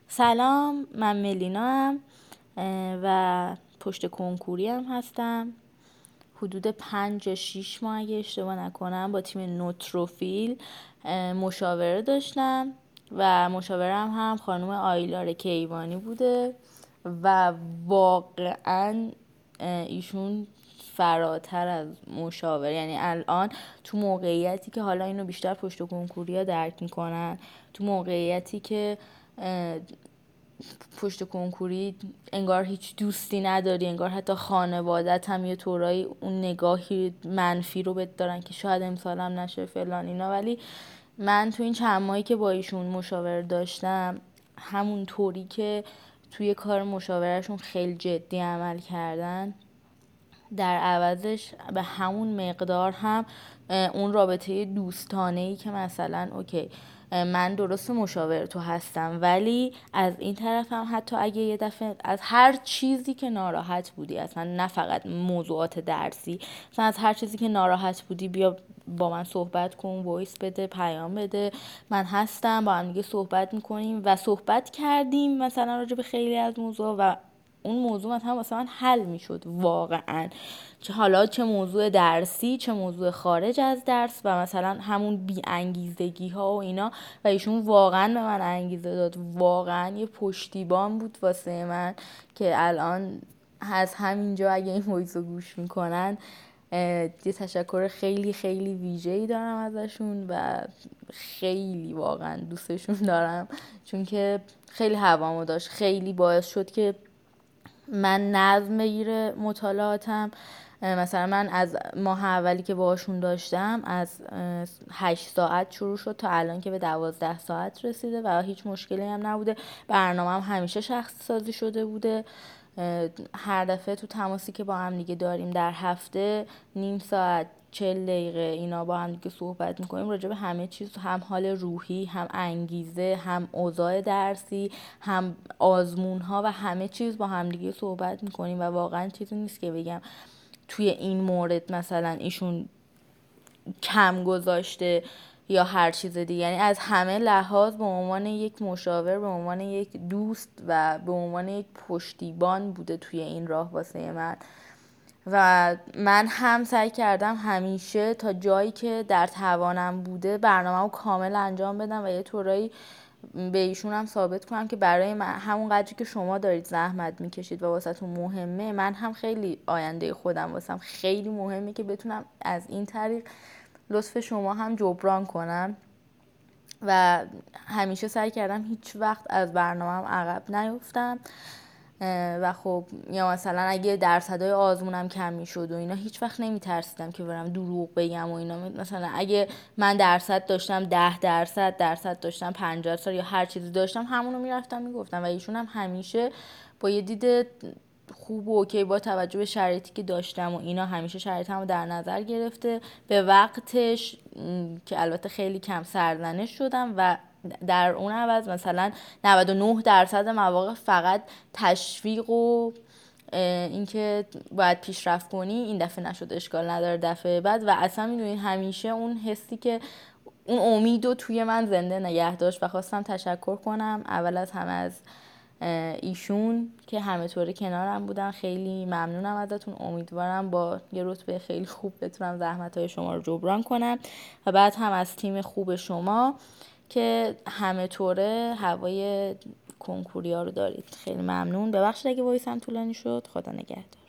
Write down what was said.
سلام، من ملینا هم و پشت کنکوری هم هستم. حدود 5-6 ماه اگه اشتباه نکنم با تیم نوتروفیل مشاوره داشتم و مشاورم هم خانم آیلار کیوانی بوده و واقعا ایشون فراتر از مشاور، یعنی الان تو موقعیتی که حالا اینو بیشتر پشت کنکوری ها درک میکنن، تو موقعیتی که پشت کنکوری انگار هیچ دوستی نداری، انگار حتی خانوادت هم یه طورایی اون نگاهی منفی رو بهت دارن که شاید امسالم نشه فلان اینا. ولی من تو این چند ماهی که با ایشون مشاوره داشتم، همون طوری که توی کار مشاورهشون خیلی جدی عمل کردن، در عوضش به همون مقدار هم اون رابطه دوستانه‌ای که مثلا اوکی من درست مشاور تو هستم، ولی از این طرف هم حتی اگه یه دفعه از هر چیزی که ناراحت بودی، اصلا نه فقط موضوعات درسی، اصلا از هر چیزی که ناراحت بودی بیا با من صحبت کن، وایس بده، پیام بده، من هستم، با هم دیگه صحبت میکنیم و صحبت کردیم مثلا راجع به خیلی از موضوع و اون موضوع مثلا واسه من حل میشد واقعا، چه موضوع درسی چه موضوع خارج از درس و مثلا همون بی انگیزگی ها و اینا. و ایشون واقعا به من انگیزه داد، واقعا یه پشتیبان بود واسه من که الان از همینجا اگه این وایس رو گوش میکنن یه تشکر خیلی خیلی ویژه‌ای دارم ازشون و خیلی واقعا دوستشون دارم، چون که خیلی هوامو داشت، خیلی باعث شد که من نظم بگیره مطالعاتم. مثلا من از ماه اولی که باهاشون داشتم از 8 ساعت شروع شد تا الان که به 12 ساعت رسیده و هیچ مشکلی هم نبوده. برنامه هم همیشه شخص سازی شده بوده. هر دفعه تو تماسی که با هم دیگه داریم در هفته نیم ساعت 40 دقیقه اینا با هم دیگه صحبت میکنیم راجع به همه چیز، هم حال روحی، هم انگیزه، هم اوضاع درسی، هم آزمون ها و همه چیز با هم دیگه صحبت میکنیم و واقعا چیزی نیست که بگم توی این مورد مثلا ایشون کم گذاشته یا هر چیز دیگه. یعنی از همه لحاظ به عنوان یک مشاور، به عنوان یک دوست و به عنوان یک پشتیبان بوده توی این راه واسه من. و من هم سعی کردم همیشه تا جایی که در توانم بوده برنامه رو کامل انجام بدم و یه طورایی به ایشون هم ثابت کنم که برای من همون قدری که شما دارید زحمت میکشید و واسهتون مهمه، من هم خیلی آینده خودم واسم خیلی مهمه که بتونم از این طریق لطف شما هم جبران کنم. و همیشه سعی کردم هیچ وقت از برنامه‌ام عقب نیفتم. و خب یا مثلا اگه درصدهای آزمونم کم میشد و اینا هیچ وقت نمیترسیدم که برم دروغ بگم و اینا. مثلا اگه من درصد داشتم 10% داشتم 50 یا هر چیزی داشتم همونو میرفتم میگفتم و ایشون هم همیشه با یه دید خوب و اوکی با توجه به شرایطی که داشتم و اینا همیشه شرایطمو در نظر گرفته به وقتش، که البته خیلی کم سرزنش شدم و در اون عوض مثلا 99% مواقع فقط تشویق و اینکه باید پیشرفت کنی، این دفعه نشد اشکال نداره دفعه بعد. و اصلا میدونین همیشه اون حسی که اون امیدو توی من زنده نگه داشت. و خواستم تشکر کنم اول از همه از ایشون که همه طوره کنارم بودن. خیلی ممنونم ازتون، امیدوارم با یه رتبه خیلی خوب بتونم زحمتهای شما رو جبران کنم. و بعد هم از تیم خوب شما که همه طوره هوای کنکوریا رو دارید. خیلی ممنون، ببخشید اگه وایسم طولانی شد. خدا نگهدار.